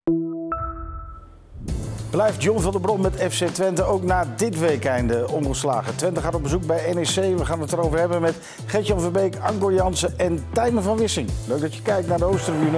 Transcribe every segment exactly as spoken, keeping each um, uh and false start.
Blijft John van der Brom met F C Twente ook na dit weekende ongeslagen. Twente gaat op bezoek bij N E C. We gaan het erover hebben met Gert-Jan Verbeek, Anko Jansen en Tijmen van Wissing. Leuk dat je kijkt naar de Oosttribune.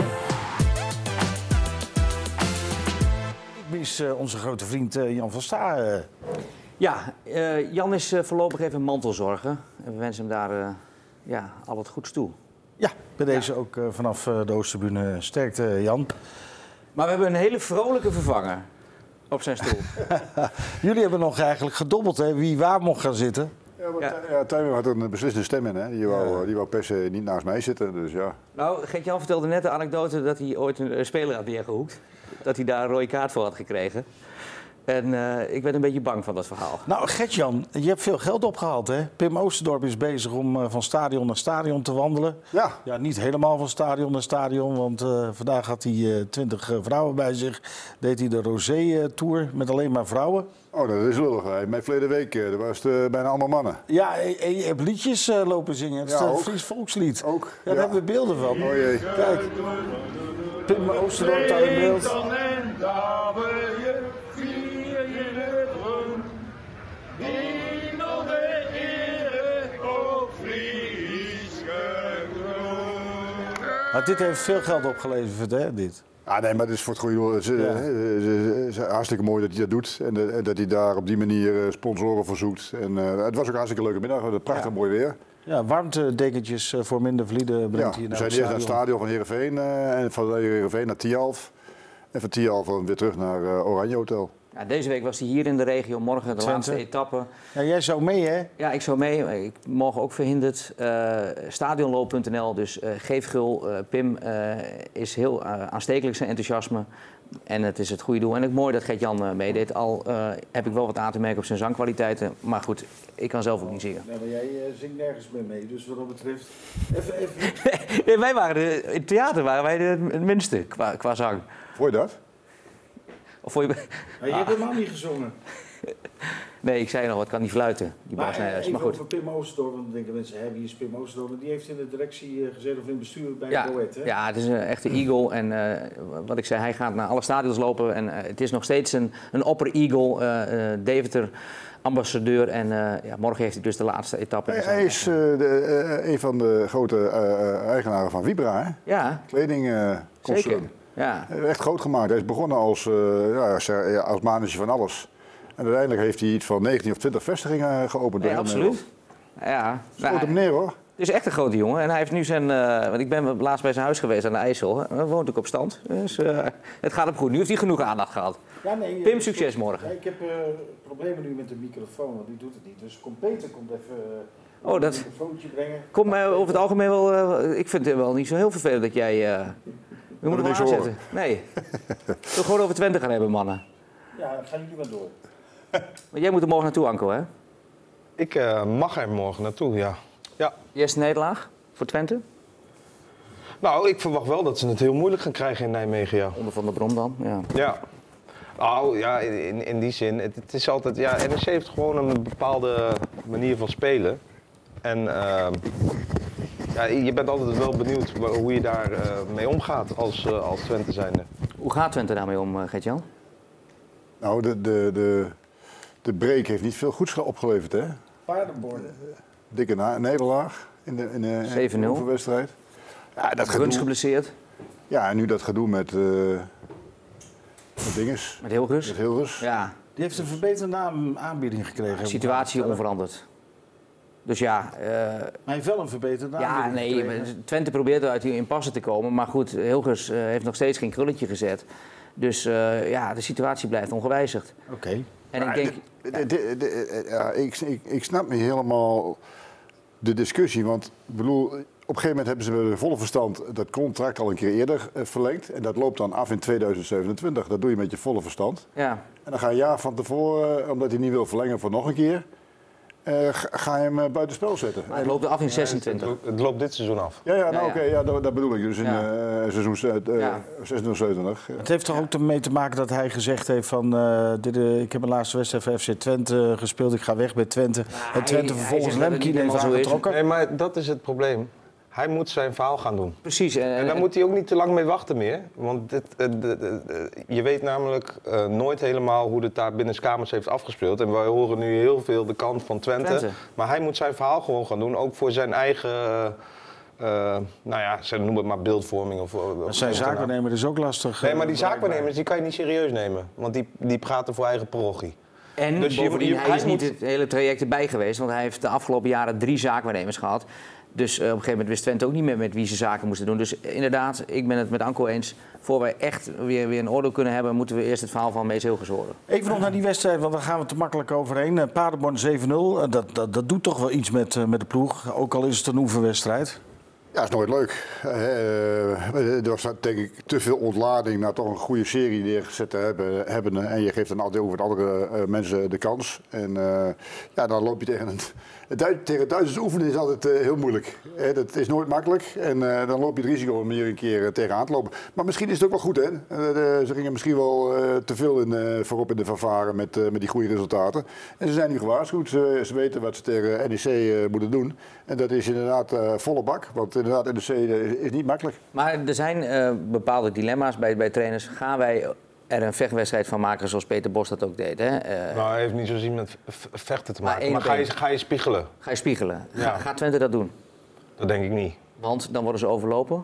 Ik mis uh, onze grote vriend uh, Jan van Sta. Uh. Ja, uh, Jan is uh, voorlopig even mantelzorgen. En we wensen hem daar uh, ja, al het goeds toe. Ja, bij deze ja. ook uh, vanaf uh, de Oosttribune sterkte, Jan. Maar we hebben een hele vrolijke vervanger op zijn stoel. Jullie hebben nog eigenlijk gedobbeld, hè? Wie waar mocht gaan zitten. Ja, maar ja. ja, Tijmen had er een beslissende stem in, hè? Die wou, ja. die wou per se niet naast mij zitten, dus ja. Nou, Gert-Jan vertelde net de anekdote dat hij ooit een, een speler had neergehoekt. Dat hij daar een rode kaart voor had gekregen. En uh, ik ben een beetje bang van dat verhaal. Nou, Gert-Jan, je hebt veel geld opgehaald, hè? Pim Oosterdorp is bezig om uh, van stadion naar stadion te wandelen. Ja. Ja, niet helemaal van stadion naar stadion, want uh, vandaag had hij twintig uh, uh, vrouwen bij zich. Deed hij de Rosé-tour met alleen maar vrouwen. Oh, dat is lullig. Hè. Mijn verleden week uh, was het uh, bijna allemaal mannen. Ja, en je hebt liedjes uh, lopen zingen. Dat is ja, een Fries volkslied. Ook. Ja, ja. Daar hebben we beelden van. Oh jee. Kijk. Pim Oosterdorp daar in beeld. Maar dit heeft veel geld opgeleverd, hè, dit? Ah, nee, maar het is voor het goede doel. Het is, ja. het is hartstikke mooi dat hij dat doet. En, de, en dat hij daar op die manier sponsoren voor zoekt. En, uh, het was ook een hartstikke leuke middag. Het prachtig ja. mooi weer. Ja, warmtedekentjes voor minder verlieden brengt ja, hij naar we zijn eerst naar het stadion van Heerenveen. Uh, en van Heerenveen naar Tialf. En van Tialf weer terug naar uh, Oranje Hotel. Ja, deze week was hij hier in de regio, morgen de Twente. Laatste etappe. Ja, jij zou mee, hè? Ja, ik zou mee. Ik morgen ook verhinderd. Uh, stadionloop punt n l, dus uh, geef gul. Uh, Pim uh, is heel uh, aanstekelijk zijn enthousiasme. En het is het goede doel. En het mooi dat Gert-Jan uh, meedeed. Al uh, heb ik wel wat aan te merken op zijn zangkwaliteiten. Maar goed, ik kan zelf ook niet zingen. Ja, maar jij uh, zingt nergens meer mee, dus wat dat betreft... Even, even... nee, wij waren de, in het theater waren wij het minste qua, qua zang. Vond je dat? Of vond je... Maar je hebt helemaal niet gezongen. Nee, ik zei nog wat, kan niet fluiten, die Bas Nijhuis. Maar, maar goed. Over Pim Oosterdorp, want dan denken mensen, hé, wie is Pim Oosterdorp? Die heeft in de directie gezeten of in het bestuur bij ja, Go Ahead, hè? Ja, het is een echte eagle. En uh, wat ik zei, hij gaat naar alle stadions lopen. En uh, het is nog steeds een, een opper-eagle, uh, uh, Deventer ambassadeur. En uh, ja, morgen heeft hij dus de laatste etappe. Hij, hij is uh, de, uh, een van de grote uh, eigenaren van Vibra, hè? Ja, kledingconcern. zeker. Ja. Echt groot gemaakt. Hij is begonnen als, uh, ja, als manager van alles. En uiteindelijk heeft hij iets van negentien of twintig vestigingen geopend. Nee, absoluut. Ja. Grote nou, meneer, hoor. Het is echt een grote jongen. En hij heeft nu zijn... Uh, want ik ben laatst bij zijn huis geweest aan de IJssel. Hij woont ook op stand. Dus uh, het gaat hem goed. Nu heeft hij genoeg aandacht gehad. Ja, nee, Pim, uh, succes morgen. Ja, ik heb uh, problemen nu met de microfoon, want die doet het niet. Dus kom Peter, komt even uh, oh, dat... een microfoontje brengen. Kom uh, over het algemeen wel... Uh, ik vind het wel niet zo heel vervelend dat jij... Uh, we moeten hem aanzetten. Nee. We gaan gewoon over Twente gaan hebben, mannen. Ja, dan gaan jullie maar door. Maar jij moet er morgen naartoe, Anko, hè? Ik uh, mag er morgen naartoe, ja. ja. Eerste nederlaag voor Twente? Nou, ik verwacht wel dat ze het heel moeilijk gaan krijgen in Nijmegen, ja. Onder Van der Brom dan, ja. Ja. Nou, ja, in, in die zin. Het, het is altijd... Ja, N E C heeft gewoon een bepaalde manier van spelen. En... Uh, Ja, je bent altijd wel benieuwd hoe je daar uh, mee omgaat als, uh, als Twente zijnde. Hoe gaat Twente daarmee om, uh, Gert-Jan? Nou, de, de, de, de break heeft niet veel goeds opgeleverd, hè? Paardenborden. Dikke na- nederlaag in de, in de zeven nul. oefenwedstrijd. Ja, dat Runs geblesseerd. Ja, en nu dat gedoe met, uh, met dinges. Met Hilgers. Met Hilgers. Ja. Die heeft een verbeterde aanbieding gekregen. De situatie onveranderd. Dus ja... Uh, maar hij heeft wel een verbeterde ja, aanbieding nee, gekregen. Twente probeert uit die impasse te komen. Maar goed, Hilgers uh, heeft nog steeds geen krulletje gezet. Dus uh, ja, de situatie blijft ongewijzigd. Oké. Okay. En ik denk... De, de, de, de, ja, ik, ik, ik snap niet helemaal de discussie. Want bedoel, op een gegeven moment hebben ze met volle verstand dat contract al een keer eerder uh, verlengd. En dat loopt dan af in tweeduizend zevenentwintig. Dat doe je met je volle verstand. Ja. En dan ga je een jaar van tevoren, omdat hij niet wil verlengen voor nog een keer... Uh, ga je hem uh, buitenspel zetten. Maar het loopt af in zesentwintig. Ja, het, het loopt dit seizoen af. Ja, ja, nou, ja, ja. oké, okay, ja, dat, dat bedoel ik dus in ja. uh, seizoen uh, ja. zesentwintig zevenentwintig. Het heeft toch ook ermee te maken dat hij gezegd heeft van... Uh, dit, uh, ik heb mijn laatste wedstrijd voor F C Twente gespeeld, ik ga weg bij Twente. Ja, en Twente hij, vervolgens Lemkien heeft aangetrokken. Nee, maar dat is het probleem. Hij Hij moet zijn verhaal gaan doen. Precies. En, En daar moet hij ook niet te lang mee wachten meer. Want dit, uh, de, de, de, je weet namelijk uh, nooit helemaal hoe het daar binnenskamers heeft afgespeeld. En wij horen nu heel veel de kant van Twente. Twente. Maar hij moet zijn verhaal gewoon gaan doen. Ook voor zijn eigen, uh, uh, nou ja, ze noemen het maar beeldvorming. Of, of zijn zaakwaarnemer is ook lastig. Nee, maar die uh, zaakwaarnemers die kan je niet serieus nemen. Want die, die praten voor eigen parochie. En Dus je- bovendien, je- hij hij is niet moet- het hele traject erbij geweest. Want hij heeft de afgelopen jaren drie zaakwaarnemers gehad. Dus uh, op een gegeven moment wist Twente ook niet meer met wie ze zaken moesten doen. Dus inderdaad, ik ben het met Anko eens. Voor wij echt weer, weer een oordeel kunnen hebben, moeten we eerst het verhaal van Mees Hilgers horen. Even nog naar die wedstrijd, want daar gaan we te makkelijk overheen. Uh, Paderborn zeven nul, uh, dat, dat, dat doet toch wel iets met, uh, met de ploeg. Ook al is het een oefenwedstrijd. Ja, is nooit leuk. Uh, er was denk ik te veel ontlading na toch een goede serie neergezet te hebben. hebben en je geeft dan altijd over de andere uh, mensen de kans. En uh, ja, dan loop je tegen een... Du- tegen Duitsers oefenen is altijd uh, heel moeilijk. Uh, dat is nooit makkelijk. En uh, dan loop je het risico om hier een keer uh, tegenaan te lopen. Maar misschien is het ook wel goed, hè. Uh, de, ze gingen misschien wel uh, te veel in, uh, voorop in de fanfare met, uh, met die goede resultaten. En ze zijn nu gewaarschuwd. Ze, ze weten wat ze tegen N E C uh, moeten doen. En dat is inderdaad uh, volle bak. Want inderdaad, N E C uh, is niet makkelijk. Maar er zijn uh, bepaalde dilemma's bij, bij trainers. Gaan wij er een vechtwedstrijd van maken zoals Peter Bos dat ook deed? Hè? Uh, Nou, hij heeft niet zozeer met v- vechten te Maar maken. één Maar, op ga, je, één. ga je spiegelen? Ga je spiegelen? Ga, Ja. Gaat Twente dat doen? Dat denk ik niet. Want dan worden ze overlopen.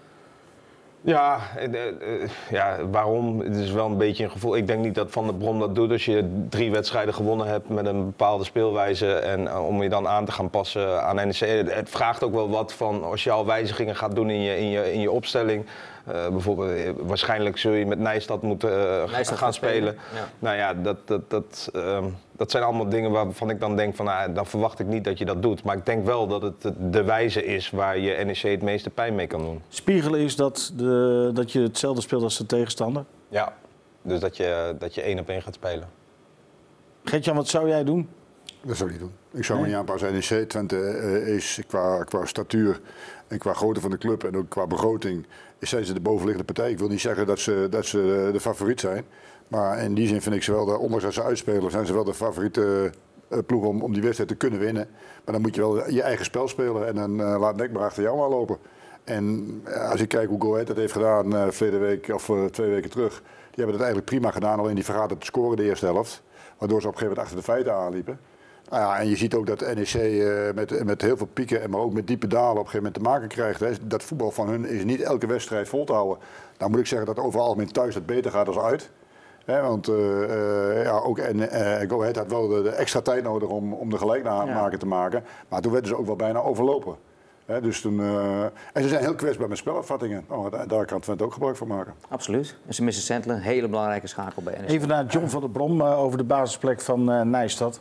Ja, eh, eh, ja, waarom? Het is wel een beetje een gevoel. Ik denk niet dat Van der Brom dat doet als je drie wedstrijden gewonnen hebt met een bepaalde speelwijze. En uh, om je dan aan te gaan passen aan N E C. Het vraagt ook wel wat van als je al wijzigingen gaat doen in je, in je, in je opstelling. Uh, bijvoorbeeld, eh, waarschijnlijk zul je met Nijstad moeten uh, Nijstad gaan gaat spelen. spelen. Ja. Nou ja, dat, dat, dat, uh, dat zijn allemaal dingen waarvan ik dan denk van, nou, dan verwacht ik niet dat je dat doet. Maar ik denk wel dat het de wijze is waar je N E C het meeste pijn mee kan doen. Spiegelen is dat, de, dat je hetzelfde speelt als de tegenstander. Ja, dus dat je, dat je één op één gaat spelen. Gert-Jan, wat zou jij doen? Dat zou ik niet doen. Ik zou me niet aanpassen. N E C, Twente uh, is qua, qua statuur en qua grootte van de club en ook qua begroting zijn ze de bovenliggende partij. Ik wil niet zeggen dat ze, dat ze de favoriet zijn. Maar in die zin vind ik ze wel, de, ondanks dat ze uitspelen, zijn ze wel de favoriete uh, ploeg om, om die wedstrijd te kunnen winnen. Maar dan moet je wel je eigen spel spelen en dan uh, laat Nek maar achter jou aanlopen. En uh, als ik kijk hoe Go Ahead dat heeft gedaan uh, verleden week of uh, twee weken terug. Die hebben het eigenlijk prima gedaan, alleen die vergaten te scoren de eerste helft. Waardoor ze op een gegeven moment achter de feiten aanliepen. Nou ja, en je ziet ook dat N E C uh, met, met heel veel pieken, maar ook met diepe dalen op een gegeven moment te maken krijgt. Hè. Dat voetbal van hun is niet elke wedstrijd vol te houden. Nou moet ik zeggen dat over het algemeen thuis het beter gaat dan uit. Hè, want uh, uh, ja, ook en, uh, Go Ahead had wel de, de extra tijd nodig om, om de gelijkmaker Ja. te maken. Maar toen werden ze ook wel bijna overlopen. Hè, dus toen, uh, en ze zijn heel kwetsbaar met spelafvattingen. Oh, daar, daar kan Twente ook gebruik van maken. Absoluut. En ze missen Sentler, een hele belangrijke schakel bij N E C. Even naar John van der Brom uh, over de basisplek van uh, Nijstad.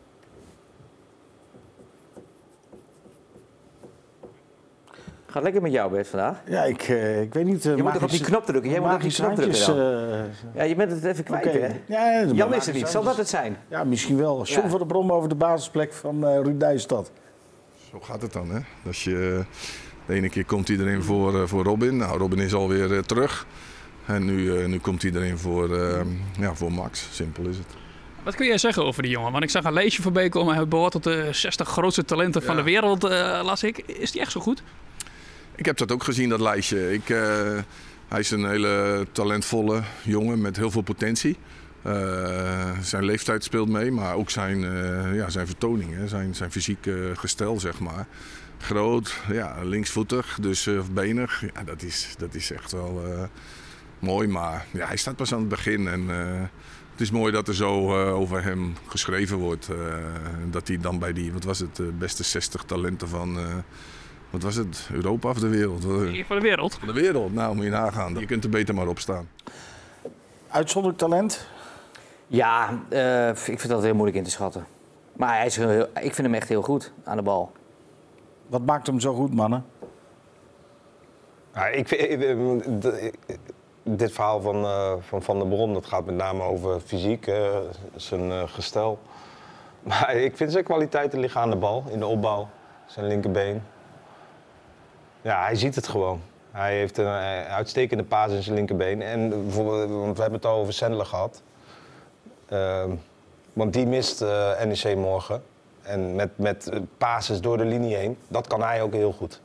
Gaat lekker met jou, Bert, vandaag. Ja, ik, uh, ik weet niet... Uh, Je moet toch op die knop drukken? Jij moet op die knop drukken dan. Uh, Ja, je bent het even kwijt, Oké. hè? Ja, de Jan is er niet. Zal dat handjes- het zijn? Ja, misschien wel. John Ja. van der Brom over de basisplek van uh, Ruud Nijstad. Zo gaat het dan, hè? Als je, de ene keer komt iedereen voor, uh, voor Robin. Nou, Robin is alweer uh, terug. En nu, uh, nu komt iedereen voor, uh, ja, voor Max. Simpel is het. Wat kun jij zeggen over die jongen? Want ik zag een lijstje voorbij komen. Hij behoort tot de zestig grootste talenten van Ja. de wereld, uh, las ik. Is die echt zo goed? Ik heb dat ook gezien, dat lijstje. Ik, uh, hij is een hele talentvolle jongen met heel veel potentie. Uh, zijn leeftijd speelt mee, maar ook zijn, uh, ja, zijn vertoning, hè? Zijn, zijn fysiek uh, gestel, zeg maar. Groot, ja, linksvoetig, dus uh, benig. Ja, dat, is, dat is echt wel uh, mooi, maar ja, hij staat pas aan het begin. En, uh, het is mooi dat er zo uh, over hem geschreven wordt. Uh, dat hij dan bij die, wat was het, uh, beste zestig talenten van... Uh, Wat was het? Europa of de wereld? Hier van de wereld. Van de wereld, nou moet je nagaan. Je kunt er beter maar op staan. Uitzonderlijk talent. Ja, uh, ik vind dat heel moeilijk in te schatten. Maar hij is heel, ik vind hem echt heel goed aan de bal. Wat maakt hem zo goed, mannen? Ja, ik vind, ik- ik- dit verhaal van, uh, van Van der Brom, dat gaat met name over fysiek, uh, zijn uh, gestel. Maar ik vind zijn kwaliteiten liggen aan de bal, in de opbouw, zijn linkerbeen. Ja, hij ziet het gewoon. Hij heeft een uh, uitstekende paas in zijn linkerbeen. En bijvoorbeeld, want we hebben het al over Sendler gehad. Uh, want die mist uh, N E C morgen. En met, met uh, passes door de linie heen, dat kan hij ook heel goed.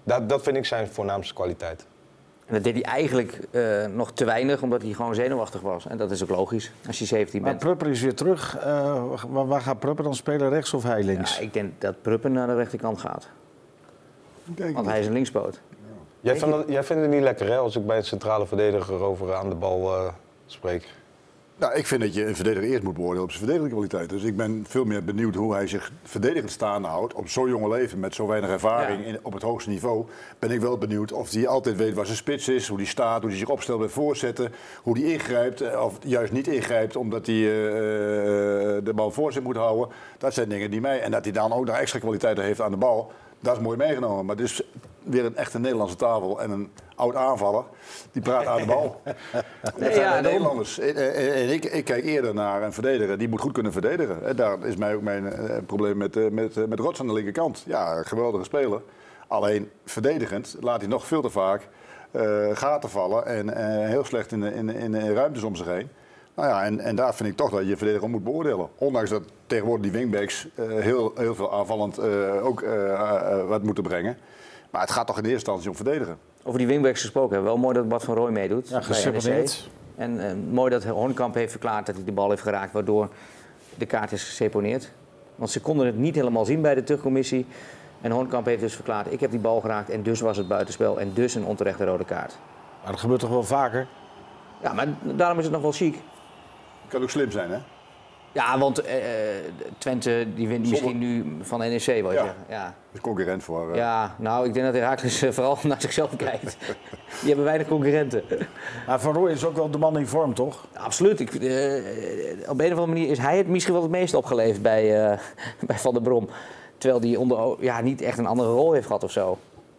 Dat, dat vind ik zijn voornaamste kwaliteit. En dat deed hij eigenlijk uh, nog te weinig, omdat hij gewoon zenuwachtig was. En dat is ook logisch, als je zeventien Maar bent. Prupper is weer terug. Uh, waar, waar gaat Prupper dan spelen? Rechts of hij links? Ja, ik denk dat Prupper naar de rechterkant gaat. Denk Want hij is een linkspoot. Jij vindt, dat, jij vindt het niet lekker, hè, als ik bij een centrale verdediger over aan de bal uh, spreek? Nou, ik vind dat je een verdediger eerst moet beoordelen op zijn verdedigingskwaliteit. Dus ik ben veel meer benieuwd hoe hij zich verdedigend staande houdt. Op zo'n jonge leven, met zo weinig ervaring Ja. in, op het hoogste niveau, ben ik wel benieuwd of hij altijd weet waar zijn spits is, hoe hij staat, hoe hij zich opstelt bij voorzetten, hoe hij ingrijpt of juist niet ingrijpt omdat hij uh, de bal voor zich moet houden. Dat zijn dingen die mij... En dat hij dan ook nog extra kwaliteiten heeft aan de bal, dat is mooi meegenomen. Maar het is weer een echte Nederlandse tafel en een oud aanvaller die praat aan de bal. Dat Nee, zijn ja, de daarom. Nederlanders. En, en, en ik, ik kijk eerder naar een verdediger die moet goed kunnen verdedigen. En daar is mij ook mijn uh, probleem met, uh, met, uh, met Rots aan de linkerkant. Ja, een geweldige speler. Alleen verdedigend laat hij nog veel te vaak uh, gaten vallen en uh, heel slecht in, de, in, in, in ruimtes om zich heen. Nou ja, en, en daar vind ik toch dat je verdediger moet beoordelen. Ondanks dat tegenwoordig die wingbacks uh, heel, heel veel aanvallend uh, ook uh, uh, wat moeten brengen. Maar het gaat toch in eerste instantie om verdedigen. Over die wingbacks gesproken. Wel mooi dat Bart van Rooij meedoet. Ja, bij geseponeerd. N E C. En uh, mooi dat Hornkamp heeft verklaard dat hij de bal heeft geraakt, waardoor de kaart is geseponeerd. Want ze konden het niet helemaal zien bij de terugcommissie. En Hornkamp heeft dus verklaard, ik heb die bal geraakt en dus was het buitenspel. En dus een onterechte rode kaart. Maar dat gebeurt toch wel vaker? Ja, maar daarom is het nog wel chic. Kan ook slim zijn, hè? Ja, want uh, Twente die wint misschien nu van N E C, wil je Ja. zeggen. Ja. Dat is concurrent voor. Uh, Ja, nou, ik denk dat Heracles uh, vooral naar zichzelf kijkt. Die hebben weinig concurrenten. Maar Van Rooij is ook wel de man in vorm, toch? Absoluut. Ik, uh, op een of andere manier is hij het misschien wel het meest opgeleverd bij, uh, bij Van der Brom. Terwijl hij onder, ja, niet echt een andere rol heeft gehad of zo.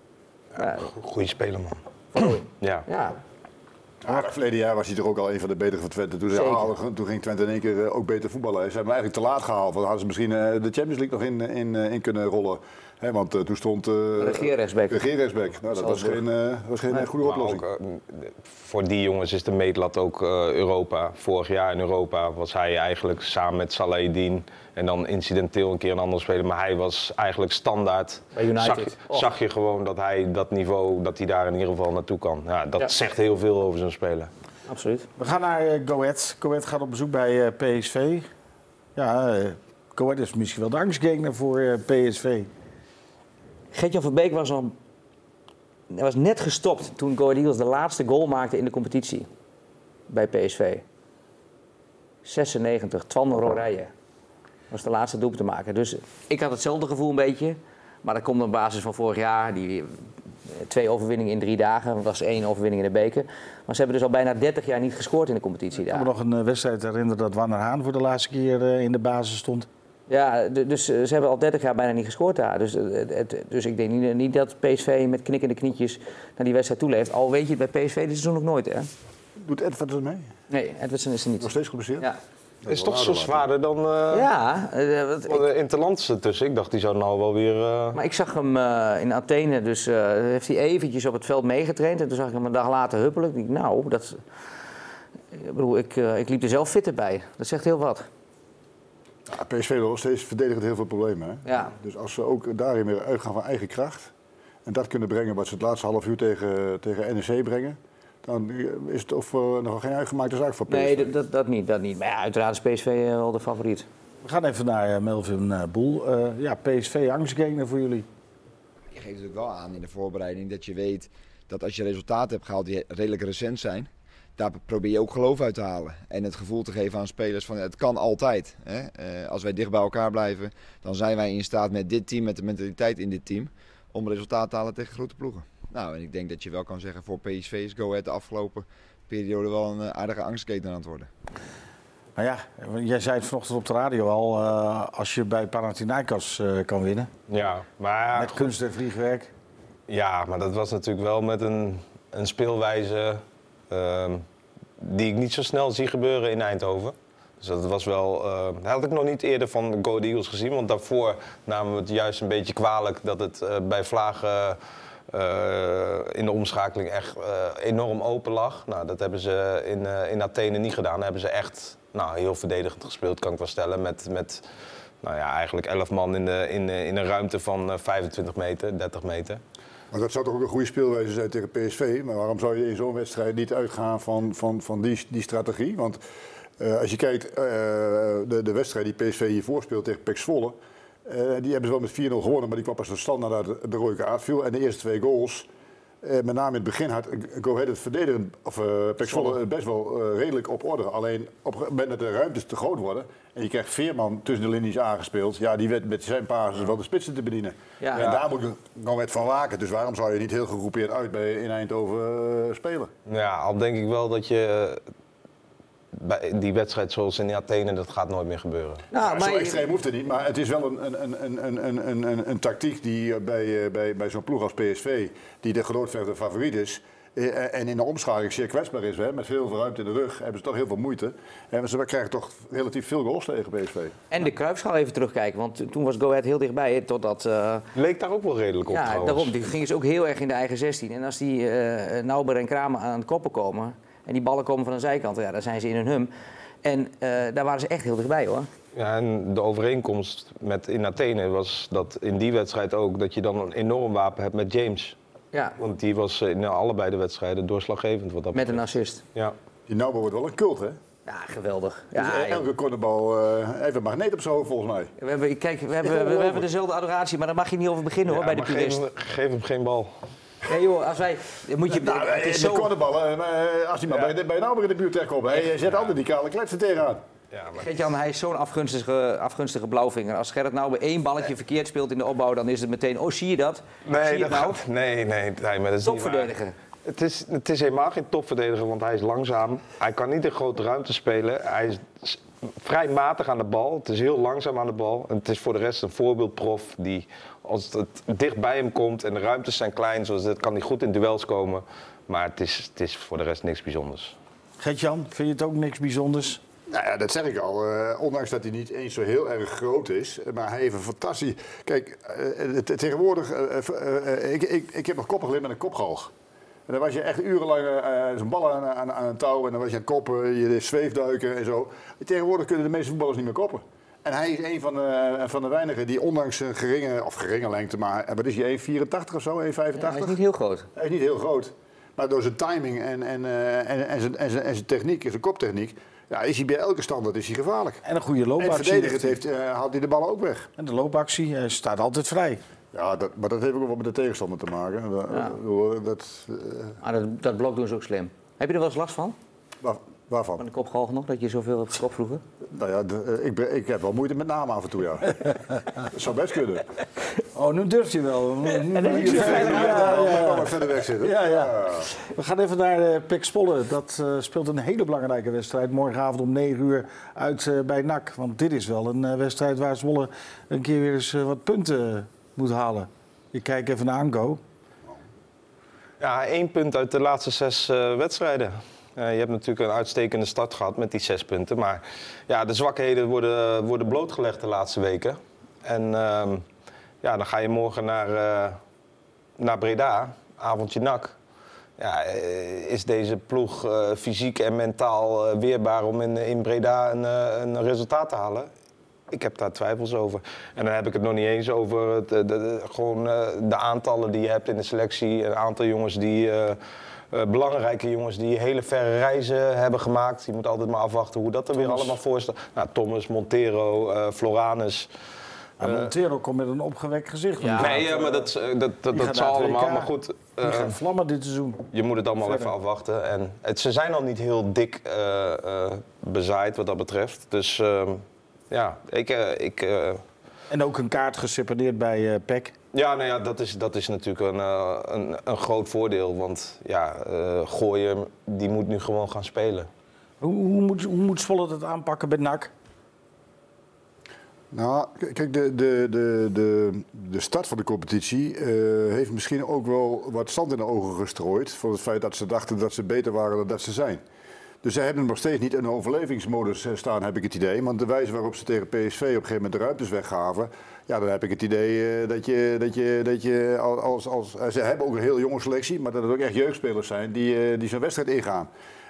Ja, Goeie speler, man. Van Rooij. Ja. Ja. Maar verleden jaar was hij toch ook al een van de betere van Twente. Toen, Zeker. ah, toen ging Twente in één keer uh, ook beter voetballen. Ze hebben hem eigenlijk te laat gehaald. Want hadden ze misschien uh, de Champions League nog in, in, uh, in kunnen rollen. Hè, want uh, toen stond... Uh, Regeerrechtsback. Regeerrechtsback. Nou, dat was geen, uh, was geen Nee. goede Maar oplossing. ook, uh, voor die jongens is de meetlat ook uh, Europa. Vorig jaar in Europa was hij eigenlijk samen met Salahedin en dan incidenteel een keer een andere speler. Maar hij was eigenlijk standaard. Bij United. Zag, je- Oh. zag je gewoon dat hij dat niveau, dat hij daar in ieder geval naartoe kan. Ja, dat Ja. zegt heel veel over zo'n speler. Absoluut. We gaan naar uh, Go Ahead. Go Ahead gaat op bezoek bij uh, P S V. Ja, uh, Go Ahead is misschien wel de angstgegner voor uh, P S V. Gert-Jan van Beek was, al, hij was net gestopt toen Go Ahead Eagles de laatste goal maakte in de competitie. Bij P S V. zesennegentig, Twan Rorije was de laatste doelpunt te maken. Dus ik had hetzelfde gevoel een beetje. Maar dat komt op basis van vorig jaar. Die, twee overwinningen in drie dagen. Dat was één overwinning in de beker. Maar ze hebben dus al bijna dertig jaar niet gescoord in de competitie Ik kan me daar. nog een uh, wedstrijd herinneren dat Wanner Haan voor de laatste keer uh, in de basis stond. Ja, d- dus uh, ze hebben al dertig jaar bijna niet gescoord daar. Dus, uh, het, het- dus ik denk niet, niet dat P S V met knikkende knietjes naar die wedstrijd toeleeft. Al weet je het bij P S V dit seizoen nog nooit, hè? Doet Edward er mee? Nee, Edwardson is er Nog niet. steeds geblesseerd? Ja, Is toch zo zwaarder dan uh, ja uh, wat- ik- de Interlands ertussen? Ik dacht die zou nou wel weer... Uh, maar ik zag hem uh, in Athene, dus uh, heeft hij eventjes op het veld meegetraind. En toen zag ik hem een dag later huppelen. Ik denk, nou, dat... Ik bedoel, ik, uh, ik liep er zelf fitter bij. Dat zegt heel wat. Ja, P S V heeft nog steeds verdedigend heel veel problemen. Hè? Ja. Dus als ze ook daarin weer uitgaan van eigen kracht. En dat kunnen brengen wat ze het laatste half uur tegen, tegen N E C brengen. Dan is het of, uh, nog geen uitgemaakte zaak voor P S V. Nee, dat- dat, dat niet, dat niet. Maar ja, uiteraard is P S V uh, wel de favoriet. We gaan even naar uh, Melvin uh, Boel. Uh, ja, P S V angstgegner voor jullie. Je geeft natuurlijk wel aan in de voorbereiding dat je weet dat als je resultaten hebt gehaald die redelijk recent zijn, daar probeer je ook geloof uit te halen. En het gevoel te geven aan spelers van het kan altijd. Hè? Uh, als wij dicht bij elkaar blijven, dan zijn wij in staat met dit team, met de mentaliteit in dit team, om resultaten te halen tegen grote ploegen. Nou, en ik denk dat je wel kan zeggen voor P S V is Go Ahead de afgelopen periode wel een uh, aardige angstketener aan het worden. Maar ja, jij zei het vanochtend op de radio al. Uh, als je bij Panathinaikos uh, kan winnen. ja, maar... Met kunst en vliegwerk. Ja, maar dat was natuurlijk wel met een, een speelwijze uh, die ik niet zo snel zie gebeuren in Eindhoven. Dus dat was wel, uh, dat had ik nog niet eerder van de Go Ahead Eagles gezien. Want daarvoor namen we het juist een beetje kwalijk dat het uh, bij Vlagen uh, in de omschakeling echt uh, enorm open lag. Nou, dat hebben ze in, uh, in Athene niet gedaan. Daar hebben ze echt nou, heel verdedigend gespeeld, kan ik wel stellen. Met, met nou ja, eigenlijk elf man in, de, in, in een ruimte van uh, vijfentwintig meter, dertig meter. Maar dat zou toch ook een goede speelwijze zijn tegen P S V. Maar waarom zou je in zo'n wedstrijd niet uitgaan van, van, van die, die strategie? Want uh, als je kijkt, uh, de, de wedstrijd die P S V hiervoor speelt tegen P E C Zwolle, uh, die hebben ze wel met vier nul gewonnen, maar die kwam pas tot stand nadat de, de rode kaart viel. En de eerste twee goals, uh, met name in het begin had Go Ahead het verdedigen, of uh, P E C Zwolle best wel uh, redelijk op orde. Alleen op het moment dat de ruimtes te groot worden en je krijgt Veerman tussen de linies aangespeeld, ja, die werd met zijn pases wel de spitsen te bedienen. Ja, en ja. daar moet Go Ahead van waken. Dus waarom zou je niet heel gegroepeerd uit bij, in Eindhoven uh, spelen? Ja, al denk ik wel dat je uh, bij die wedstrijd zoals in Athene, dat gaat nooit meer gebeuren. Nou, ja, maar zo extreem hoeft het niet, maar het is wel een, een, een, een, een, een, een, een tactiek die bij, bij, bij zo'n ploeg als P S V, die de gedoodverfde favoriet is, en in de omschakeling zeer kwetsbaar is, hè, met veel ruimte in de rug, hebben ze toch heel veel moeite. En ze krijgen toch relatief veel goals tegen P S V. En de Cruijffschaal even terugkijken, want toen was Go Ahead heel dichtbij, totdat... Uh... Leek daar ook wel redelijk op, ja, trouwens. Daarom, die gingen ze ook heel erg in de eigen zestien. En als die uh, Nauber en Kramer aan het koppen komen, en die ballen komen van de zijkant, ja, dan zijn ze in een hum. En uh, daar waren ze echt heel dichtbij, hoor. Ja, en de overeenkomst met in Athene was dat in die wedstrijd ook, dat je dan een enorm wapen hebt met James. Ja. Want die was in allebei de wedstrijden doorslaggevend. Wat dat met een assist. Ja. Die Nauber wordt wel een cult, hè? Ja, geweldig. Dus ja, elke cornerbal uh, even een magneet op zijn hoofd, volgens mij. We hebben, kijk, we hebben, we, we hebben dezelfde adoratie, maar daar mag je niet over beginnen, ja, hoor, bij de purist. Geef, geef hem geen bal. Nee, joh, als wij... Moet je, nou, het is de zo... cornerballen, als hij maar ja. bij, bij Nauber in de buurt terechtkomt, hij zet ja. altijd die kale kletsen tegenaan. Ja, maar... Gert-Jan, hij is zo'n afgunstige, afgunstige blauwvinger. Als Gerrit nou bij één balletje nee. verkeerd speelt in de opbouw, dan is het meteen, oh, zie je dat? Nee, zie je dat nou? gaat, nee, nee, nee, maar dat is topverdediger. Niet waar. Het is, het is helemaal geen topverdediger, want hij is langzaam. Hij kan niet in grote ruimte spelen. Hij is vrij matig aan de bal. Het is heel langzaam aan de bal. En het is voor de rest een voorbeeldprof die, als het dicht bij hem komt en de ruimtes zijn klein, zoals dit, kan hij goed in duels komen. Maar het is, het is voor de rest niks bijzonders. Gert-Jan, vind je het ook niks bijzonders? Nou ja, dat zeg ik al. Uh, ondanks dat hij niet eens zo heel erg groot is. Maar hij heeft een fantastisch... Kijk, uh, tegenwoordig... Uh, uh, uh, ik, ik, ik heb nog koppen geleerd met een kopgalg. En dan was je echt urenlang uh, zo'n bal aan, aan, aan een touw. En dan was je aan het koppen, je zweefduiken en zo. Tegenwoordig kunnen de meeste voetballers niet meer koppen. En hij is een van de, van de weinigen die ondanks een geringe... Of geringe lengte, maar wat is hij? één vierentachtig of zo? één vijfentachtig? Ja, hij is niet heel groot. Hij is niet heel groot. Maar door zijn timing en, en, uh, en, en, zijn, en, zijn, en zijn techniek, zijn koptechniek... Ja, is hij bij elke standaard is hij gevaarlijk. En een goede loopactie. En verdedigend heeft, uh, haalt hij de ballen ook weg. En de loopactie uh, staat altijd vrij. Ja, dat, maar dat heeft ook wel met de tegenstander te maken. Dat, ja. dat, uh, maar dat, dat blok doen ze ook slim. Heb je er wel eens last van? Waar, waarvan? Van de kopgalg nog, dat je zoveel hebt gekop vroeger? Nou ja, de, ik, ik heb wel moeite met namen af en toe, ja. Dat zou best kunnen. Oh, nu durft je wel. Nu, nu en dan moet je verder, ja, ja, ja, ja. ja. verder weg zitten. Ja, ja. Ja. We gaan even naar uh, P E C Zwolle. Dat uh, speelt een hele belangrijke wedstrijd. Morgenavond om negen uur uit uh, bij N A C. Want dit is wel een uh, wedstrijd waar Zwolle een keer weer eens uh, wat punten moet halen. Ik kijk even naar Anko. Ja, één punt uit de laatste zes uh, wedstrijden. Uh, je hebt natuurlijk een uitstekende start gehad met die zes punten. Maar ja, de zwakheden worden, worden blootgelegd de laatste weken. En uh, ja, dan ga je morgen naar, uh, naar Breda, avondje N A C. Ja, is deze ploeg uh, fysiek en mentaal uh, weerbaar om in, in Breda een, uh, een resultaat te halen? Ik heb daar twijfels over. En dan heb ik het nog niet eens over het, de, de, gewoon uh, de aantallen die je hebt in de selectie. Een aantal jongens die... Uh, Uh, belangrijke jongens die hele verre reizen hebben gemaakt. Je moet altijd maar afwachten hoe dat er Thomas. weer allemaal voor staat. Nou, Thomas, Montero, uh, Floranus. Ja, uh, Montero komt met een opgewekt gezicht. Ja, nee, ja, maar dat, dat, dat, dat zal allemaal. Maar goed, uh, die gaan vlammen dit seizoen. Je moet het allemaal verder. even afwachten. En het, ze zijn al niet heel dik uh, uh, bezaaid wat dat betreft. Dus uh, ja, ik... Uh, ik uh, en ook een kaart gesepareerd bij uh, P E C. Ja, nou ja, dat is, dat is natuurlijk een, uh, een, een groot voordeel. Want ja, uh, Gooier, die moet nu gewoon gaan spelen. Hoe, hoe, moet, hoe moet Zwolle dat aanpakken bij N A C? Nou, kijk, de, de, de, de, de start van de competitie uh, heeft misschien ook wel wat zand in de ogen gestrooid. Voor het feit dat ze dachten dat ze beter waren dan dat ze zijn. Dus zij hebben nog steeds niet in een overlevingsmodus staan, heb ik het idee. Want de wijze waarop ze tegen P S V op een gegeven moment de ruimtes weggaven... Ja, dan heb ik het idee uh, dat je, dat je, dat je als, als... Ze hebben ook een heel jonge selectie, maar dat het ook echt jeugdspelers zijn die, uh, die zo'n wedstrijd ingaan.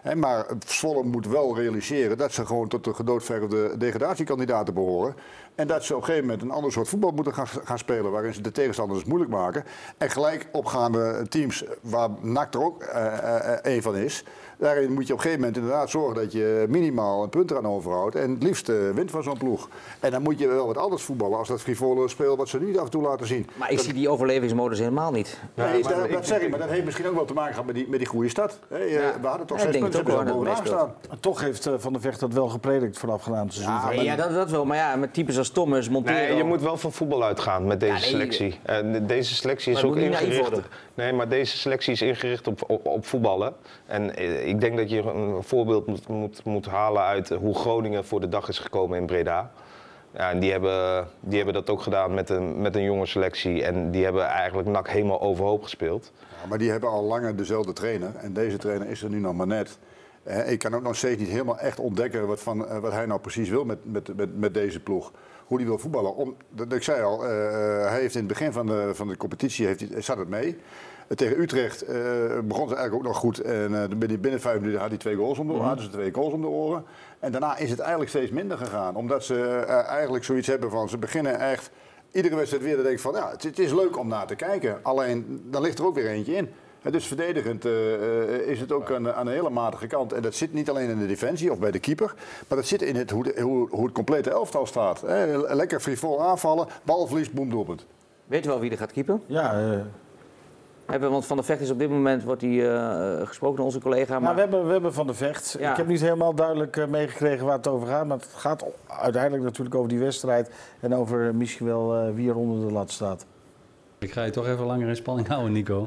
Hè, maar Zwolle moet wel realiseren dat ze gewoon tot de gedoodverfde degradatiekandidaten behoren. En dat ze op een gegeven moment een ander soort voetbal moeten gaan, gaan spelen, waarin ze de tegenstanders het moeilijk maken. En gelijk opgaande teams, waar N A C er ook uh, uh, een van is. Daarin moet je op een gegeven moment inderdaad zorgen dat je minimaal een punt eraan overhoudt. En het liefst uh, wint van zo'n ploeg. En dan moet je wel wat anders voetballen als dat frivole speel wat ze nu af en toe laten zien. Maar ik dat... zie die overlevingsmodus helemaal niet. Nee, nee, maar dat, ik, dat zeg ik, ik, maar dat heeft misschien ook wel te maken gehad met die, met die goede stad. Hey, Ja. We hadden toch Ja, zes ik denk punten, het ook, hebben hoor, we dat bovenaan meespeelt. staan. Toch heeft uh, Van der Vecht dat wel gepredikt vanaf gedaan seizoen. Ja, nee, ja dat, dat wel. Maar ja, met types als Thomas, Montero... Nee, je moet wel van voetbal uitgaan met deze Ja, nee, selectie. En deze selectie is maar ook het moet niet naïef ingericht. worden. Nee, maar deze selectie is ingericht op, op, op voetballen. En eh, ik denk dat je een voorbeeld moet, moet, moet halen uit hoe Groningen voor de dag is gekomen in Breda. Ja, en die hebben, die hebben dat ook gedaan met een, met een jonge selectie. En die hebben eigenlijk N A C helemaal overhoop gespeeld. Ja, maar die hebben al langer dezelfde trainer. En deze trainer is er nu nog maar net. Eh, ik kan ook nog steeds niet helemaal echt ontdekken wat, van, uh, wat hij nou precies wil met, met, met, met deze ploeg. Hoe hij wil voetballen. Om, dat, ik zei al, uh, hij heeft in het begin van de, van de competitie heeft hij, zat het mee. Uh, tegen Utrecht uh, begon ze eigenlijk ook nog goed. En uh, binnen, binnen vijf minuten had hij twee goals om de oren. Hadden ze twee goals om de oren. En daarna is het eigenlijk steeds minder gegaan. Omdat ze uh, eigenlijk zoiets hebben van, ze beginnen echt iedere wedstrijd weer te denken van, ja, het, het is leuk om naar te kijken. Alleen, dan ligt er ook weer eentje in. Ja, dus verdedigend uh, uh, is het ook aan, aan een hele matige kant. En dat zit niet alleen in de defensie of bij de keeper. Maar dat zit in het, hoe, de, hoe, hoe het complete elftal staat. Hè? Lekker frivol aanvallen, balverlies, boem, doelpunt. Weet je wel wie er gaat keepen? Ja, uh, Hebben, want Van der Vecht is op dit moment wordt hij, uh, gesproken door onze collega. Maar... nou, we, hebben, we hebben Van der Vecht. Ja. Ik heb niet helemaal duidelijk uh, meegekregen waar het over gaat. Maar het gaat uiteindelijk natuurlijk over die wedstrijd. En over misschien wel uh, wie er onder de lat staat. Ik ga je toch even langer in spanning houden, Nico.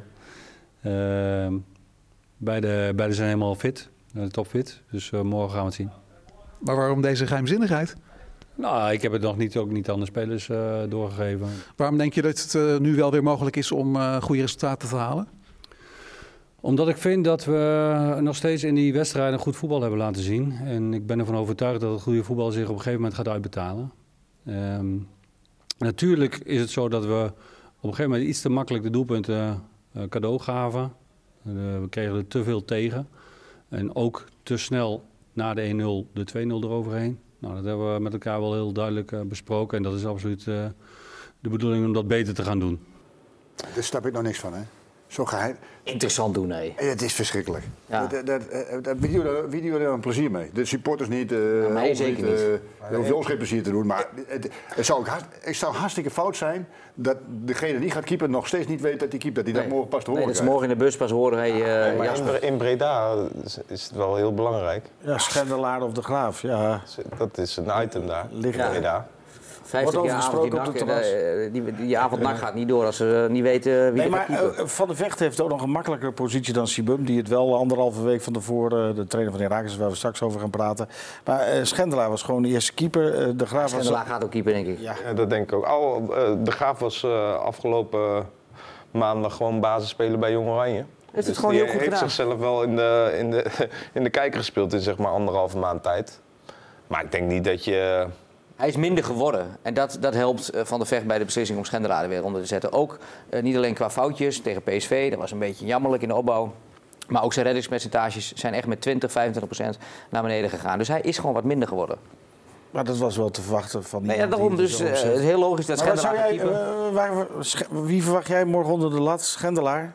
Uh, beide, beide zijn helemaal fit, uh, topfit. Dus uh, morgen gaan we het zien. Maar waarom deze geheimzinnigheid? Nou, ik heb het nog niet, ook niet aan de spelers uh, doorgegeven. Waarom denk je dat het uh, nu wel weer mogelijk is om uh, goede resultaten te halen? Omdat ik vind dat we nog steeds in die wedstrijden goed voetbal hebben laten zien. En ik ben ervan overtuigd dat het goede voetbal zich op een gegeven moment gaat uitbetalen. Um, natuurlijk is het zo dat we op een gegeven moment iets te makkelijk de doelpunten uh, cadeau gaven. Uh, we kregen er te veel tegen. En ook te snel na de een nul de twee nul eroverheen. Nou, dat hebben we met elkaar wel heel duidelijk uh, besproken. En dat is absoluut uh, de bedoeling om dat beter te gaan doen. Daar snap ik nog niks van, hè? Zo geheim. Interessant doen, nee. Het is verschrikkelijk. Ja. Dat, dat, dat, dat video, daar video daar een plezier mee. De supporters niet. Uh, Ja, mij zeker niet. Uh, niet. Er hoeft ons geen plezier te doen. Maar het, het, zou ook haast, het zou hartstikke fout zijn dat degene die gaat keeper nog steeds niet weet dat hij keept. Dat hij Nee. dat morgen pas te horen Nee, dat ze krijgt. morgen in de bus pas horen. Hey, uh, Maar Jasper. in, in Breda is, is het wel heel belangrijk. Ja, Schendelaar of de Graaf. Ja, Dat is een item daar. Ligt- in Breda. vijftig Wordt jaar over avond die gesproken op nak, het eh, die, die avondnak gaat niet door als ze uh, niet weten wie nee, er maar gaat keepen. uh, Van der Vecht heeft ook nog een makkelijkere positie dan Sibum. Die het wel anderhalve week van tevoren, uh, de trainer van Heracles, waar we straks over gaan praten. Maar uh, Schendelaar was gewoon de eerste keeper. Uh, de Graaf was... Schendelaar gaat ook keeper, denk ik. Ja. Ja, dat denk ik ook. Al, uh, de Graaf was uh, afgelopen maandag gewoon basisspeler bij Jong Oranje. Heeft het Dus gewoon die heel goed heeft gedaan. zichzelf wel in de, in, de, in de kijker gespeeld in zeg maar anderhalve maand tijd. Maar ik denk niet dat je... Hij is minder geworden. En dat, dat helpt uh, Van der Vecht bij de beslissing om Schendelaar er weer onder te zetten. Ook uh, niet alleen qua foutjes tegen P S V. Dat was een beetje jammerlijk in de opbouw. Maar ook zijn reddingspercentages zijn echt met twintig, vijfentwintig procent naar beneden gegaan. Dus hij is gewoon wat minder geworden. Maar dat was wel te verwachten van Nee, ja, iemand daarom die dus zo uh, zit. het is heel logisch dat Maar waar Schendelaar zou gaat jij, keeper. uh, waar, Sch- wie verwacht jij morgen onder de lat? Schendelaar?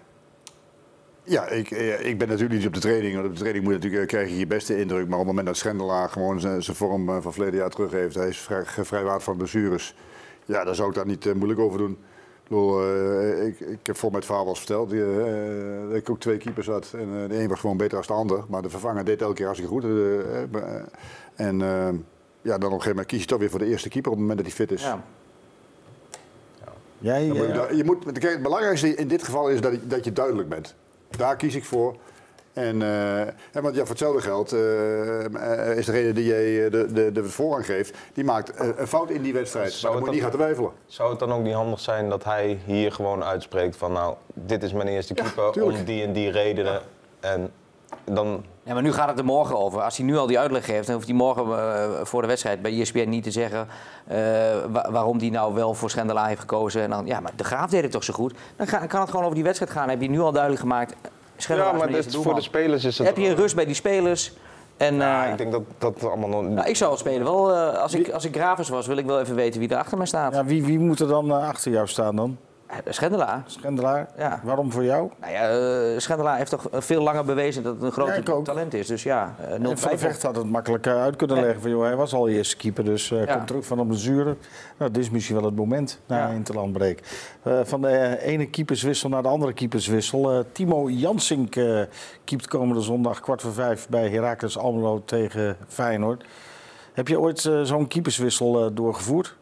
Ja, ik, eh, ik ben natuurlijk niet op de training. Want op de training moet je natuurlijk, eh, krijg je je beste indruk. Maar op het moment dat Schendelaar gewoon zijn zijn vorm eh, van verleden jaar terug heeft. Hij is vrij, gevrijwaard van blessures. Ja, daar zou ik daar niet uh, moeilijk over doen. Ik, bedoel, uh, ik, ik heb voor mij het verhaal wel eens verteld. Die, uh, dat ik ook twee keepers had. En uh, de een was gewoon beter dan de ander. Maar de vervanger deed elke keer hartstikke goed. Uh, uh, en uh, ja, dan op een gegeven moment kies je toch weer voor de eerste keeper op het moment dat hij fit is. Ja. Jij, Dan moet je, uh, je moet, kijk, het belangrijkste in dit geval is dat je, dat je duidelijk bent. Daar kies ik voor. En, uh, en want ja, voor hetzelfde geld uh, uh, is degene die je de, de, de voorrang geeft, die maakt uh, een fout in die wedstrijd. Zou Maar dan moet het je niet dan- gaan twijfelen. Zou het dan ook niet handig zijn dat hij hier gewoon uitspreekt van nou, dit is mijn eerste keeper tuurlijk. om die en die redenen. En dan... Ja, maar nu gaat het er morgen over. Als hij nu al die uitleg geeft, dan hoeft hij morgen uh, voor de wedstrijd bij E S P N niet te zeggen uh, wa- waarom hij nou wel voor Schendelaar heeft gekozen. En dan, ja, maar de Graaf deed het toch zo goed. Dan ga- kan het gewoon over die wedstrijd gaan. Dan heb je nu al duidelijk gemaakt. Schendelaar Ja, is maar mijn dit, eerste voor de doelman. spelers is het... Heb je rust bij die spelers? En, Ja, uh, ik denk dat dat allemaal nog... nou, ik zou het spelen wel. Uh, als, ik, als ik Gravers was, wil ik wel even weten wie er achter mij staat. Ja, wie, wie moet er dan uh, achter jou staan dan? Uh, Schendelaar. Schendelaar? Ja. Waarom voor jou? Nou ja, uh, Schendelaar heeft toch veel langer bewezen dat het een groot Ja, talent is. Dus ja, uh, nul En Van de Vecht had het makkelijk uh, uit kunnen Ja. leggen. Van, joh, hij was al eerste keeper, dus uh, Ja. komt terug van een blessure. Nou, dit is misschien wel het moment na Ja. een interlandbreek. Uh, van de ene keeperswissel naar de andere keeperswissel. Uh, Timo Jansink uh, keept komende zondag kwart voor vijf bij Heracles Almelo tegen Feyenoord. Heb je ooit uh, zo'n keeperswissel uh, doorgevoerd?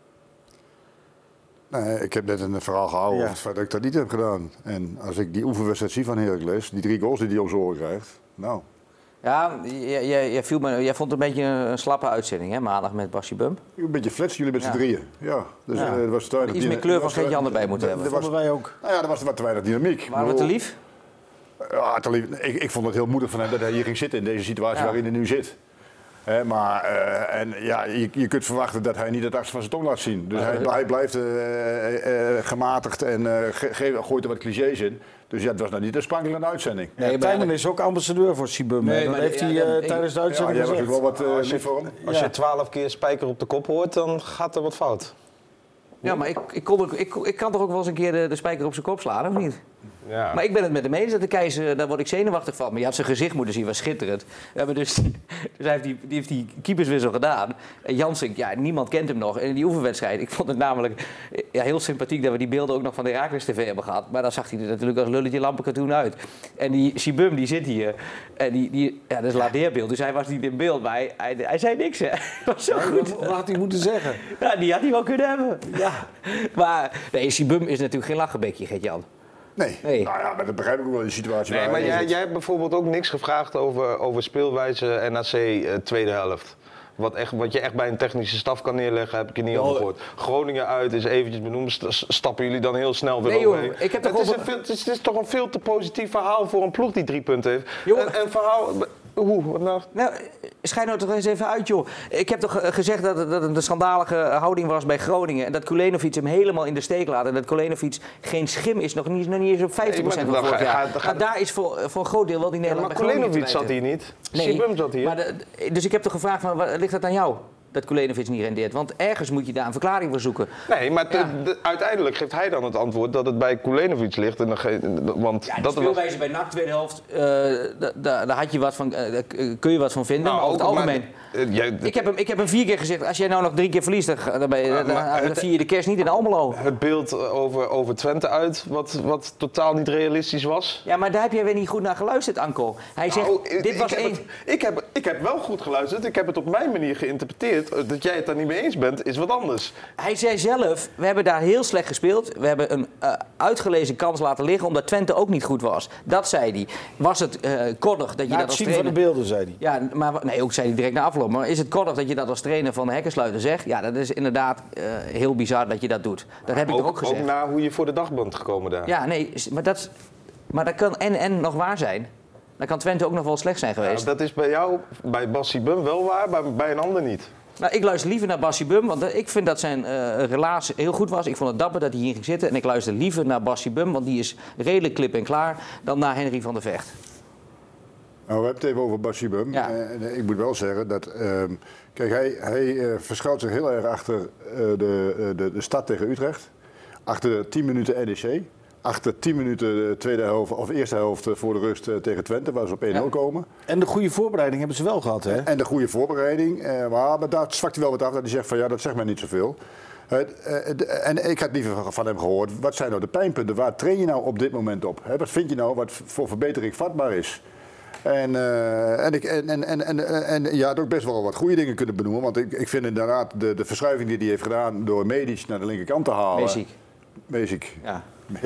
Nee, ik heb net een verhaal gehouden Ja. over het feit dat ik dat niet heb gedaan. En als ik die oefenwedstrijd zie van Heracles, die drie goals die hij om zijn oren krijgt, nou... Ja, jij, jij, jij, viel me, jij vond het een beetje een slappe uitzending, hè, maandag met Bassie Bump. Een beetje flats, jullie met z'n Ja. drieën. Ja, dus Ja. eh, er was te weinig Iets dyna- meer kleur er van was te- Gert-Jan erbij moeten er- hebben. er was- Vonden wij ook. Nou ja, er was wat te weinig dynamiek. Waren we te lief? Ja, te lief. Ik, ik vond het heel moedig van hem dat hij hier ging zitten in deze situatie Ja. waarin hij nu zit. Hè, maar eh, en, ja, je, je kunt verwachten dat hij niet het achtste van zijn tong laat zien. Dus hij, hij blijft eh, eh, eh, gematigd en eh, ge- ge- gooit er wat clichés in. Dus ja, het was nou niet een sprankelende uitzending. Nee, Tijmen is ook ambassadeur voor Sibum. Nee, dat maar- heeft ja, hij ja, uh, ik- tijdens de Ja, uitzending jij was ook gezegd. wel wat eh, Als je- lief voor hem. Als Ja. je twaalf keer spijker op de kop hoort, dan gaat er wat fout. Ja, maar ik, ik, kon ook, ik, ik kan toch ook wel eens een keer de, de spijker op zijn kop slaan, of niet? Ja. Maar ik ben het met hem eens dat de keizer, daar word ik zenuwachtig van. Maar je had zijn gezicht moeten zien, was schitterend. We hebben dus, dus hij heeft die, die heeft die keeperswissel gedaan. En Jansink, ja, niemand kent hem nog. En in die oefenwedstrijd, ik vond het namelijk ja, heel sympathiek dat we die beelden ook nog van de Heracles T V hebben gehad. Maar dan zag hij er natuurlijk als lulletje lampenkatoen uit. En die Sibum, die zit hier. En die, die, ja, dat is ladeerbeeld, dus hij was niet in beeld. Maar hij, hij, hij zei niks, hè. Dat was zo goed. Wat had hij moeten zeggen? Ja, die had hij wel kunnen hebben. Ja. Maar nee, Sibum is natuurlijk geen lachenbekje, Gert-Jan. Nee. Nee. Nou ja, maar dat begrijp ik ook wel in de situatie Nee, waar maar hij in jij, zit. jij hebt bijvoorbeeld ook niks gevraagd over, over speelwijze N A C uh, tweede helft. Wat, echt, wat je echt bij een technische staf kan neerleggen, heb ik je niet over gehoord. Groningen uit is eventjes benoemd. St- Stappen jullie dan heel snel weer Nee, joh, overheen? ik heb toch het, is over- een veel, het, is, het is toch een veel te positief verhaal voor een ploeg die drie punten heeft. Joh. En, en verhaal... Hoe? Wat nou? Nou, schijn nou toch eens even uit, joh. Ik heb toch eh, gezegd dat het, dat het een schandalige houding was bij Groningen. En dat Kulenovic hem helemaal in de steek laat. En dat Kulenovic geen schim is, nog niet, nog niet eens op vijftien procent Nee, van maar vorig dan jaar. ga- dan ga- Maar daar is voor, voor een groot deel wel die Ja, Nederland maar bij Groningen Kulenovic te zat hier wijten. niet. Sibum zat hier. Maar de- dus ik heb toch gevraagd, van, wat- ligt dat aan jou? Dat Kulenovic niet rendeert. Want ergens moet je daar een verklaring voor zoeken. Nee, maar te- Ja. de- uiteindelijk geeft hij dan het antwoord dat het bij Kulenovic ligt. En dan ge- want Ja, die dat was... speelwijze bij N A C tweede helft, eh, da- da- daar had je wat van, eh, daar kun je wat van vinden. Nou, maar over het ook, maar- algemeen. eh, jij- Ik heb, hem, ik heb hem vier keer gezegd, als jij nou nog drie keer verliest, dan, ga- dan, ben je, Maar- dan, maar dan het- vier je de kerst niet in Almelo. Het beeld over, over Twente uit, wat, wat totaal niet realistisch was. Ja, maar daar heb jij weer niet goed naar geluisterd, Anko. Hij zegt, Nou, ik- dit ik was heb één... het- ik, heb, ik heb wel goed geluisterd, ik heb het op mijn manier geïnterpreteerd. Dat jij het daar niet mee eens bent, is wat anders. Hij zei zelf, we hebben daar heel slecht gespeeld. We hebben een uh, uitgelezen kans laten liggen, omdat Twente ook niet goed was. Dat zei hij. Was het uh, koddig dat je Na dat het als zien van de trainer... beelden, zei hij. Ja, maar wa- nee, ook zei hij direct na afloop. Maar is het koddig dat je dat als trainer van de hekkensluiter zegt? Ja, dat is inderdaad uh, heel bizar dat je dat doet. Dat heb ik toch ook gezegd. Ook na hoe je voor de dag bent gekomen daar. Ja, nee, s- maar dat, maar dat kan en en nog waar zijn. Dan kan Twente ook nog wel slecht zijn geweest. Nou, dat is bij jou, bij Bassie Bum wel waar, bij, bij een ander niet. Nou, ik luister liever naar Bassie Bum, want eh, ik vind dat zijn uh, relatie heel goed was. Ik vond het dapper dat hij hier ging zitten. En ik luister liever naar Bassie Bum, want die is redelijk klip en klaar, dan naar Henry van der Vecht. Nou, we hebben het even over Bassie Bum. Ja. Uh, ik moet wel zeggen dat... Uh, kijk, hij, hij uh, verschuilt zich heel erg achter uh, de, uh, de, de stad tegen Utrecht. Achter tien minuten N E C. Achter tien minuten de tweede helft, of eerste helft voor de rust uh, tegen Twente, waar ze op één nul ja. komen. En de goede voorbereiding hebben ze wel gehad, hè? En de goede voorbereiding. Uh, maar, maar daar zwakt hij wel wat af. Dat hij zegt van ja, dat zegt mij niet zoveel. Uh, uh, en ik had liever van hem gehoord. Wat zijn nou de pijnpunten? Waar train je nou op dit moment op? Hè, wat vind je nou wat voor verbetering vatbaar is? En, uh, en, ik, en, en, en, en, en je had ook best wel wat goede dingen kunnen benoemen. Want ik, ik vind inderdaad de, de verschuiving die hij heeft gedaan door Medisch naar de linkerkant te halen. Basic. Basic. Ja.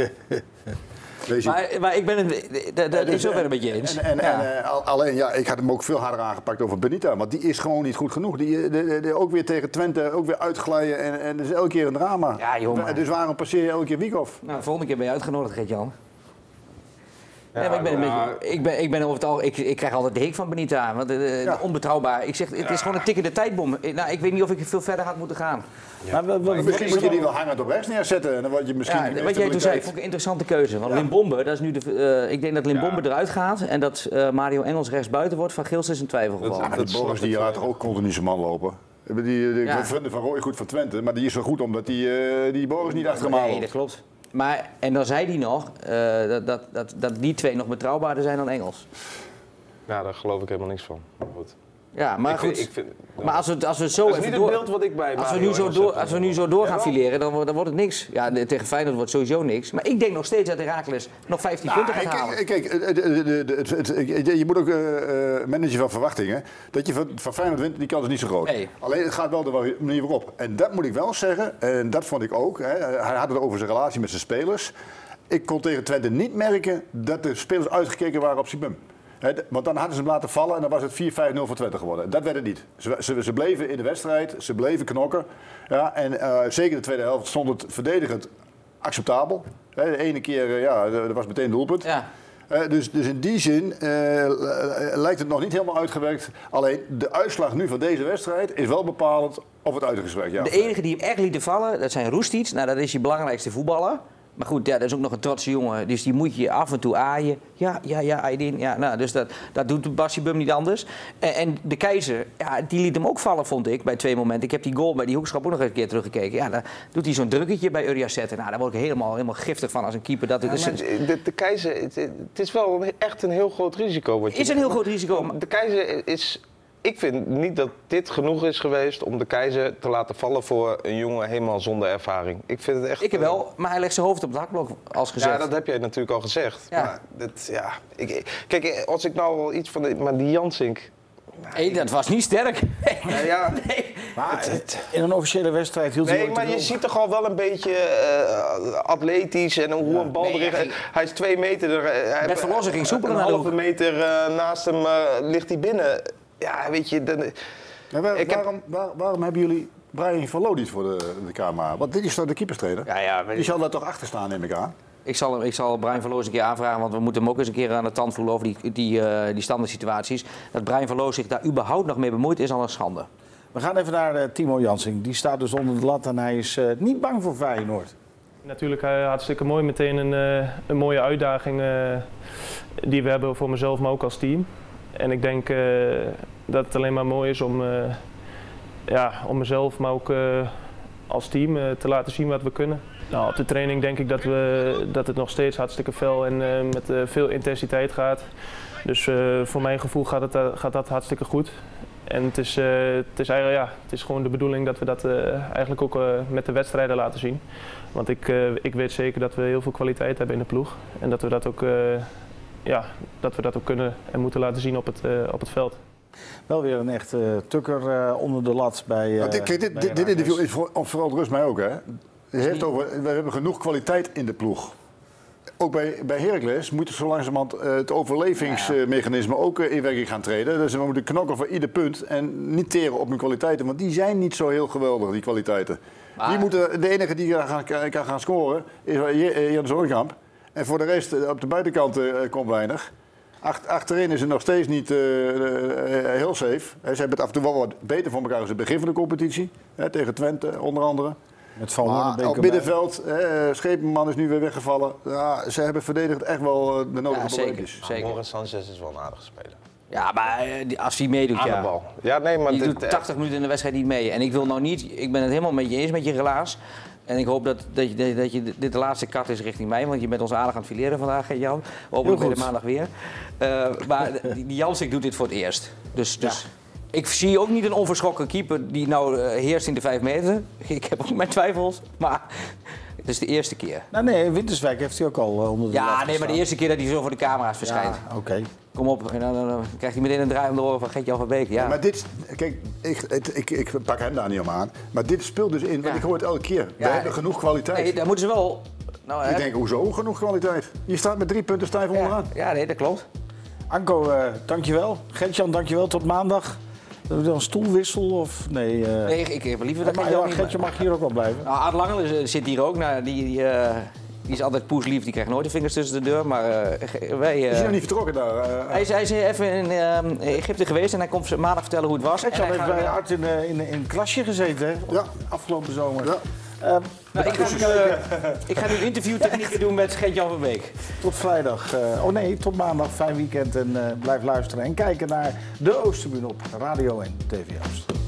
Basic. Maar, maar ik ben het, dat, dat is ook wel een beetje eens. En, en, ja. en, uh, alleen, ja, ik had hem ook veel harder aangepakt over Benita. Want die is gewoon niet goed genoeg. Die, de, de, de, ook weer tegen Twente, ook weer uitglijden. En, en dat is elke keer een drama. Ja, joh, maar... Dus waarom passeer je elke keer Wiekhoff? Nou, de volgende keer ben je uitgenodigd, Gert-Jan. Ja, maar ik, ben een beetje, ik, ben, ik ben over het al, ik, ik krijg altijd de hik van Benita. Want uh, ja. onbetrouwbaar. Ik zeg, het is gewoon een tikkende tijdbom. Nou, ik weet niet of ik veel verder had moeten gaan. Ja. Maar, maar, maar, misschien moet je die wel hangend op rechts neerzetten. En dan word je misschien ja, wat jij toen zei, vond ik een interessante keuze. Want ja. Limbombe, dat is nu de, uh, ik denk dat Limbombe ja. eruit gaat. En dat uh, Mario Engels rechts buiten wordt. Van Gils is een twijfelgeval. Ja, dat Boris die laat ook continu zijn man lopen. Die, die, die ja. vrienden van Roy goed van Twente. Maar die is zo goed omdat die, uh, die Boris niet achter hem haalt. Nee, dat klopt. Maar, en dan zei hij nog uh, dat, dat, dat, dat die twee nog betrouwbaarder zijn dan Engels. Ja, daar geloof ik helemaal niks van. Maar goed. Ja, maar ik goed. Vind, ik vind, nou, maar als we, als we zo dat is niet het beeld wat ik bij als we nu zo door, als we nu zo door gaan fileren, dan, dan wordt het niks. Ja, tegen Feyenoord wordt sowieso niks. Maar ik denk nog steeds dat Heracles nog vijftien nou, punten gaat halen. Kijk, je moet ook uh, managen van verwachtingen. Dat je van, van Feyenoord wint, die kans is niet zo groot. Nee. Alleen het gaat wel de manier waarop. En dat moet ik wel zeggen, en dat vond ik ook. Hè, hij had het over zijn relatie met zijn spelers. Ik kon tegen Twente niet merken dat de spelers uitgekeken waren op Sibum. He, want dan hadden ze hem laten vallen en dan was het vier vijf nul voor Twente geworden. Dat werd het niet. Ze, ze, ze bleven in de wedstrijd, ze bleven knokken. Ja, en uh, zeker de tweede helft stond het verdedigend acceptabel. He, de ene keer, uh, ja, dat was meteen doelpunt. Ja. Uh, dus, dus in die zin uh, lijkt het nog niet helemaal uitgewerkt. Alleen de uitslag nu van deze wedstrijd is wel bepalend of het uitgewerkt. Ja. De enige die hem echt lieten vallen, dat zijn Roestic. Nou, dat is je belangrijkste voetballer. Maar goed, ja, dat is ook nog een trotse jongen, dus die moet je af en toe aaien. Ja, ja, ja, Aydin. Ja, nou, dus dat, dat doet Bassi Bum niet anders. En, en de Keizer, ja, die liet hem ook vallen, vond ik, bij twee momenten. Ik heb die goal bij die hoekschop ook nog een keer teruggekeken. Ja, dan doet hij zo'n drukketje bij Uriah zetten. Nou, daar word ik helemaal, helemaal giftig van als een keeper. Dat, ja, dus de, de Keizer, het, het is wel echt een heel groot risico. Wat je is een heel groot risico. De Keizer is... Ik vind niet dat dit genoeg is geweest om de Keizer te laten vallen voor een jongen helemaal zonder ervaring. Ik vind het echt... Ik wel, maar hij legt zijn hoofd op het hakblok, als gezegd. Ja, dat heb jij natuurlijk al gezegd. Ja. Maar dat, ja, ik, kijk, als ik nou wel iets van... De, maar die Jansink... Nee, dat was niet sterk. Nee. Ja, ja. Nee. Maar het, in een officiële wedstrijd hield hij Nee, maar je ziet toch al wel een beetje uh, atletisch en hoe ja. een bal nee, erin... Hij is twee meter... Hij Met verlossen ging soepel een halve meter uh, naast hem uh, ligt hij binnen... Ja, weet je... Dan, ja, waar, ik waarom, heb... waar, waarom hebben jullie Brian Verloo niet voor de, de camera? Want dit is toch de keeperstrainer? Ja, ja, die zal daar toch achter staan, neem ik aan? Ik zal, ik zal Brian Verloo eens een keer aanvragen, want we moeten hem ook eens een keer aan de tand voelen over die, die, uh, die standaard situaties. Dat Brian Verloo zich daar überhaupt nog mee bemoeit, is al een schande. We gaan even naar uh, Timo Jansing. Die staat dus onder de lat en hij is uh, niet bang voor Feyenoord. Natuurlijk uh, hartstikke mooi. Meteen een, uh, een mooie uitdaging uh, die we hebben voor mezelf, maar ook als team. En ik denk uh, dat het alleen maar mooi is om, uh, ja, om mezelf, maar ook uh, als team uh, te laten zien wat we kunnen. Nou, op de training denk ik dat, we, dat het nog steeds hartstikke fel en uh, met uh, veel intensiteit gaat. Dus uh, voor mijn gevoel gaat, het, uh, gaat dat hartstikke goed. En het is, uh, het, is eigenlijk, ja, het is gewoon de bedoeling dat we dat uh, eigenlijk ook uh, met de wedstrijden laten zien. Want ik, uh, ik weet zeker dat we heel veel kwaliteit hebben in de ploeg. En dat we dat ook... Uh, Ja, dat we dat ook kunnen en moeten laten zien op het, uh, op het veld. Wel weer een echte uh, tukker uh, onder de lat bij. Uh, dit, kijk, dit, dit, dit interview is voor, verontrust mij ook. Hè. Je heeft over, we hebben genoeg kwaliteit in de ploeg. Ook bij, bij Heracles moet zo langzamerhand uh, het overlevingsmechanisme ook uh, in werking gaan treden. Dus we moeten knokken voor ieder punt en niet teren op hun kwaliteiten. Want die zijn niet zo heel geweldig, die kwaliteiten. Maar... Die moeten, de enige die gaan, kan gaan scoren is Jan Zornkamp. En voor de rest, op de buitenkant uh, komt weinig. Acht, achterin is het nog steeds niet uh, uh, heel safe. Ze hebben het af en toe wel wat beter voor elkaar als het begin van de competitie. Hè, tegen Twente onder andere. Met Van Hoornbeek op middenveld, uh, Schepenman is nu weer weggevallen. Ja, ze hebben verdedigd echt wel de nodige ja, probleempjes. Zeker. Morgen Sanchez is wel een aardige speler. Ja, maar als hij meedoet, aan ja. de bal. Ja, nee, maar die dit, doet tachtig minuten in de wedstrijd niet mee. En ik wil nou niet, ik ben het helemaal met je eens met je relaas. En ik hoop dat, dat, je, dat je dit de laatste kat is richting mij, want je bent ons aardig aan het fileren vandaag, Jan. Hopelijk bij de maandag weer. Uh, maar die, die Jansik doet dit voor het eerst. Dus, dus ja. Ik zie ook niet een onverschrokken keeper die nou uh, heerst in de vijf meter. Ik heb ook mijn twijfels, maar het is de eerste keer. Nou nee, in Winterswijk heeft hij ook al uh, onder de Ja, nee, maar de eerste keer dat hij zo voor de camera's verschijnt. Ja, oké. Okay. Kom op, en dan, dan, dan krijgt hij meteen een draai om de oren van Gert-Jan van Beek. Ja. Ja, maar dit, kijk, ik, het, ik, ik pak hem daar niet om aan. Maar dit speelt dus in, want ja. ik hoor het elke keer. We ja, hebben genoeg kwaliteit. Nee, daar moeten ze wel... Nou, ik hè? denk, hoezo genoeg kwaliteit? Je staat met drie punten stijf ja. onderaan. Ja, nee, dat klopt. Anko, uh, dankjewel. Gert-Jan, dankjewel. Tot maandag. Doen we dan een stoelwissel of nee? Uh... Nee, ik, ik heb liever dat Gert-Jan ja, mag hier ook wel blijven. Nou, Art Langel zit hier ook. Nou, die, die, uh, Die is altijd poeslief, die krijgt nooit de vingers tussen de deur. Maar uh, wij... Uh, is hij nog niet vertrokken daar? Uh, hij, is, hij is even in uh, Egypte geweest en hij komt maandag vertellen hoe het was. Gert-Jan heeft bij Art in, uh, in, in een klasje gezeten, hè? Ja. Afgelopen zomer. Ja. Uh, nou, ik, ga nu, uh, ik ga nu interviewtechnieken doen met Gert-Jan Verbeek. Tot vrijdag. Uh, oh nee, tot maandag. Fijn weekend en uh, blijf luisteren en kijken naar de Oosterbühne op Radio en T V Oost.